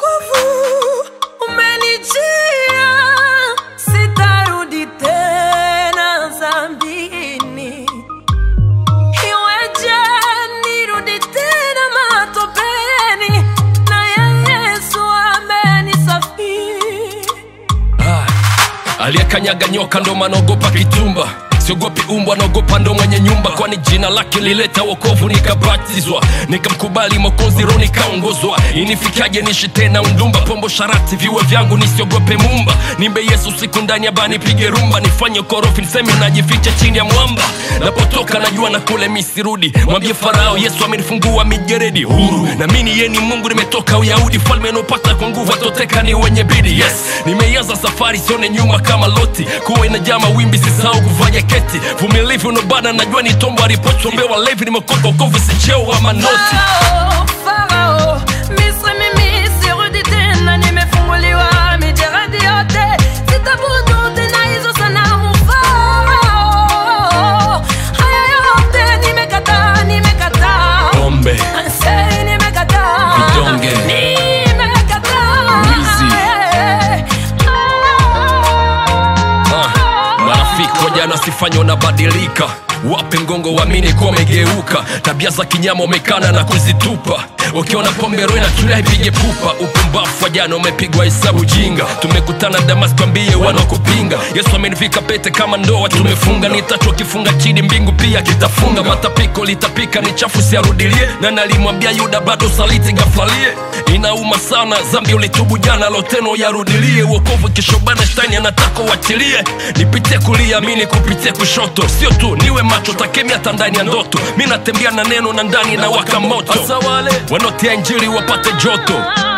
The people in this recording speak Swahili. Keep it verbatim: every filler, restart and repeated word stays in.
wokovu umenijia, sitarudi tena dhambini. Iweje nirudi tena matopeni, na Yesu amenisafiri. Ah, aliyekanyaga nyoka ndo manogopa kitumba. Siogopi umbwa, naogopa ndo mwenye nyumba. Kwani jina lake lileta wokovu, nikabatizwa, nikamkubali Mwokozi, roho nikaongozwa. Inifikaje nishi tena undumba, pombo sharati viwe vyangu, nisiogope mumba. Nimbe Yesu siku ndani ya bani, pige rumba, nifanye korofi, niseme najificha chini ya mwamba. Napotoka najua na kule misirudi, mwambie Farao Yesu amenifungua mijeredi huru. Na mimi yeye ni Mungu, nimetoka Uyahudi, falme inopata kwa nguvu, atoteka ni wenye bidii. Yes, nimeianza safari, sione nyuma kama Loti. Kuwa inajaa mawimbi, sisahau kuvanya keti. Vumilivu unobana, najua ni tombo alipocho mbewa levi. Nimekoka ukovu, si cheo wa manoti. Farao, Farao, Misri mimi sirudi tena, nimefunguliwa mijeredi yote. Sitabudu tena hizo sanamu Farao. Haya yote nimekataa, nimekataa. Pombe, Say nimekataa, vidonge, nimekataa. wizi. Ah, marafiki wajana sifanye unabadilika. Wape ngongo wamini kwa megeuka. Tabia za kinyama umekana na kuzitupa. Ukiona pombe roho inatulia ipige pupa. Upumbafu wajana umepigwa hesabu jinga. Tumekutana Damas, twambie wanakupinga. Yesu amenivika pete kama ndoa tumefunga. Nitachwa kifunga chini, mbingu pia kitafunga. Matapiko litapika, ni chafu siarudilie. Na nalimwambia Yuda bado saliti gaflalie. Inauma sana, zambi ulitubu jana, loteno yarudilie. Wokovu kishobana, shetani anataka uachilie. Nipitie kulia, mini kupitie kushoto. Sio tu niwe macho, takemia tandani ya ndoto. Mimi natembea na neno na ndani na waka moto. Asa wale wanotia injili wapate joto.